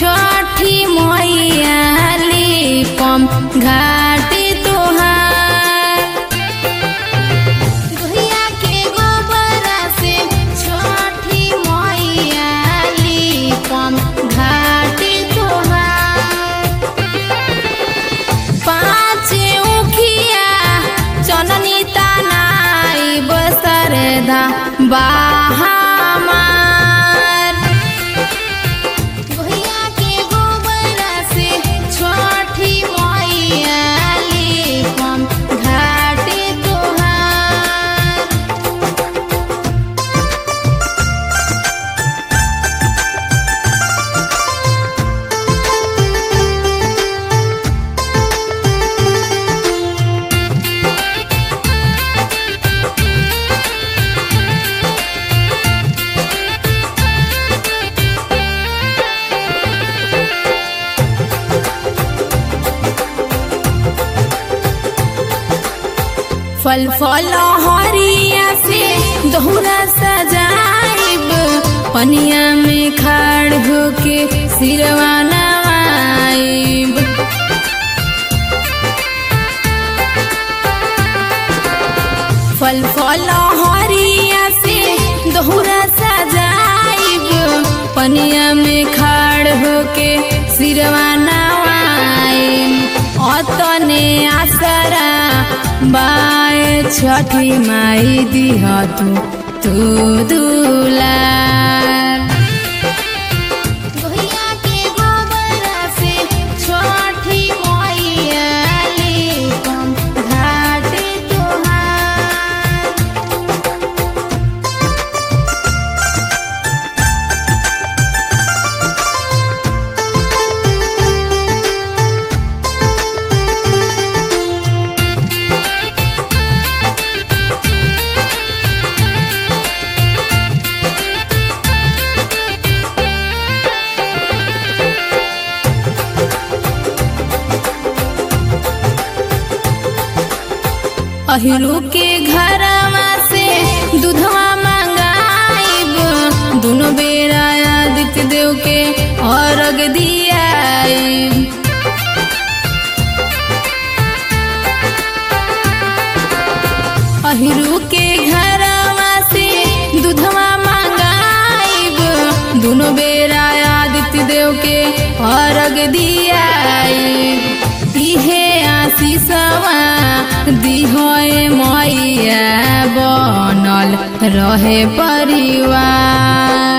छठी मैया लिपम घाटी तोहार। गैया के गोबरा से छठी मैया लिपम घाटी तोहार। पाँच उखिया चननी तनाई बसरदा बाहमार। गैया के गोबरा से छठी मैया लिपम घाटी तोहार। फल फल हरिया से दोहरा सजाइब, पनिया में खाड़ होके सिरवा नवाइब। फल फल हरिया से दोहरा सजाइब, पनिया में खाड़ होके सिरवा नवाइब। अतने आसरा बाए छठी माई दिह तू दुलार। गैया के गोबरा से छठी मैया लिपम घाटी तोहार। अहिरू के घरवा से दूधवा मंगाइब, दोनों बेरा आदित्य देव के अर्घ दियाइब। अहिरू के घरवा से दूधवा मंगाइब, दोनों बेरा आदित्य देव के अर्घ दियाइब। इहे आशीषवा दिहोए मैया बनल रहे परिवार।